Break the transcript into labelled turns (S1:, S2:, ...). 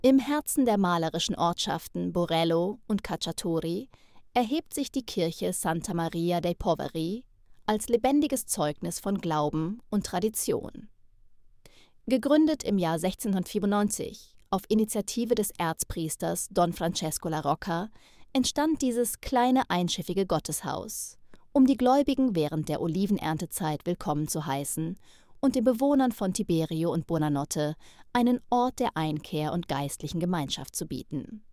S1: Im Herzen der malerischen Ortschaften Borello und Cacciatori erhebt sich die Kirche Santa Maria dei Poveri als lebendiges Zeugnis von Glauben und Tradition. Gegründet im Jahr 1694 auf Initiative des Erzpriesters Don Francesco La Rocca, entstand dieses kleine einschiffige Gotteshaus, um die Gläubigen während der Olivenerntezeit willkommen zu heißen und den Bewohnern von Tiberio und Buonanotte einen Ort der Einkehr und geistlichen Gemeinschaft zu bieten.